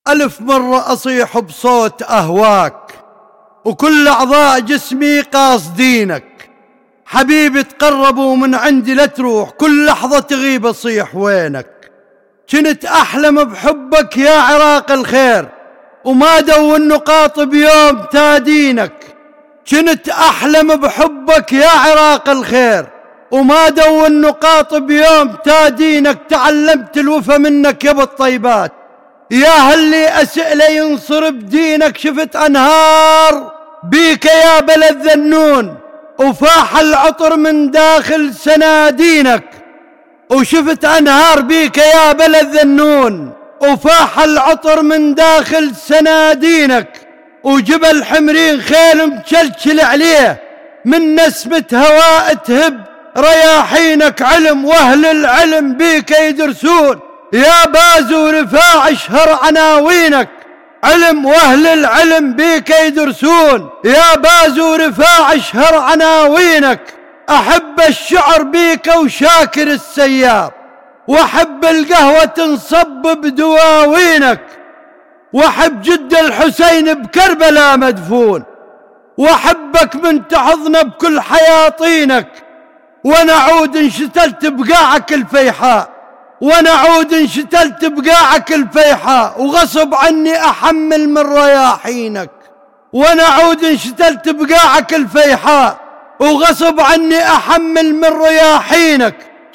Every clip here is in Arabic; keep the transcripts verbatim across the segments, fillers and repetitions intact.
ألف مرة أصيح بصوت أهواك، وكل أعضاء جسمي قاصدينك. حبيبي تقربوا من عندي لا تروح، كل لحظة تغيب أصيح وينك. كنت أحلم بحبك يا عراق الخير، وما دون نقاط بيوم تادينك. كنت أحلم بحبك يا عراق الخير، وما دون نقاط بيوم تادينك. تعلمت الوفا منك يا ابو الطيبات، يا هاللي أسئلة ينصر بدينك. شفت أنهار بيك يا بلد ذنون، وفاح العطر من داخل سنادينك. وشفت أنهار بيك يا بلد ذنون، وفاح العطر من داخل سنادينك. وجبل حمرين خيل متشلشل عليه، من نسمة هواء تهب رياحينك. علم واهل العلم بيك يدرسون، يا بازو رفاع اشهر عناوينك. علم واهل العلم بيك يدرسون، يا بازو رفاع اشهر عناوينك. احب الشعر بيك وشاكر السياب، واحب القهوة تنصب بدواوينك. واحب جد الحسين بكربلاء مدفون، واحبك من تحضن بكل حياطينك. ونعود انشتلت بقاعك الفيحاء، ونعود انشتلت بقاعك الفيحاء. وغصب عني احمل من رياحينك، ونعود انشتلت بقاعك الفيحاء. وغصب عني احمل من رياحينك.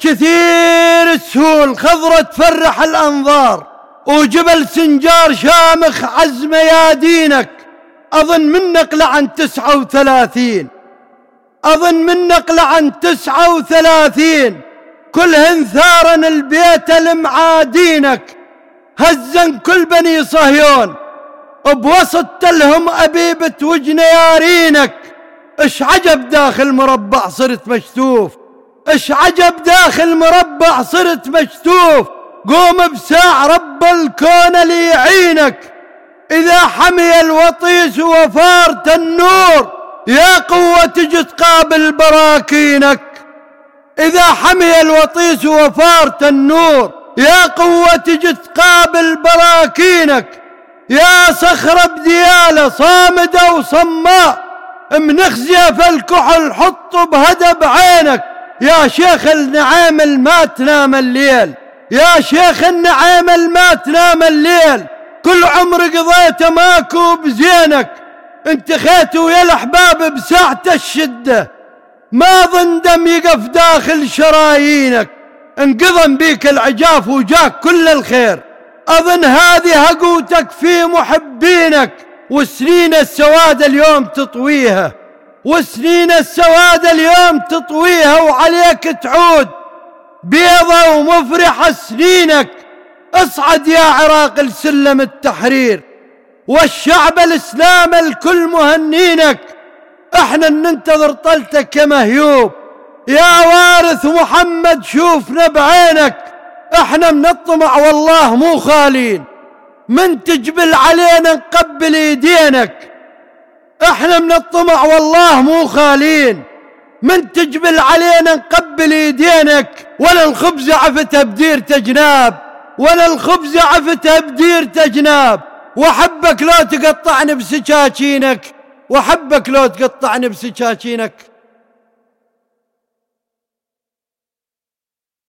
كثير السهول خضرة تفرح الانظار، وجبل سنجار شامخ عز ميادينك. اظن من نقلة عن تسعة وثلاثين، اظن من نقلة عن تسعة وثلاثين. كلهن ثارن البيت المعادينك، هزن كل بني صهيون بوسط تلهم أبيبة وجنيارينك. اش عجب داخل مربع صرت مشتوف، اش عجب داخل مربع صرت مشتوف. قوم بساع رب الكون ليعينك، إذا حمي الوطيس وفارت النور، يا قوة تجي تقابل براكينك. إذا حمي الوطيس وفارت النور، يا قوة تجي تقابل براكينك. يا صخرة بديالة صامدة وصماء، منخزية في الكحل حط بهدب عينك. يا شيخ النعامل ما تنام الليل، يا شيخ النعامل ما تنام الليل. كل عمر قضيته ماكو بزينك، انت خيت ويا الأحباب بساعة الشدة، ما ظن دم يقف داخل شرايينك. انقضم بيك العجاف وجاك كل الخير، أظن هذه هقوتك في محبينك. وسنين السواد اليوم تطويها، وسنين السواد اليوم تطويها، وعليك تعود بيضة ومفرحة سنينك. اصعد يا عراق السلم التحرير، والشعب الإسلام الكل مهنينك. احنا ننتظر طلتك يا مهيوب، يا وارث محمد شوفنا بعينك. احنا من الطمع والله مو خالين، من تجبل علينا نقبل ايدينك. احنا من الطمع والله مو خالين، من تجبل علينا نقبل ايدينك. ولا الخبز عفتها بديرته جناب، ولا الخبز عفتها بديرته جناب. واحبك لو تقطعني بسكاكينك، واحبك لو تقطعني بسكاكينك.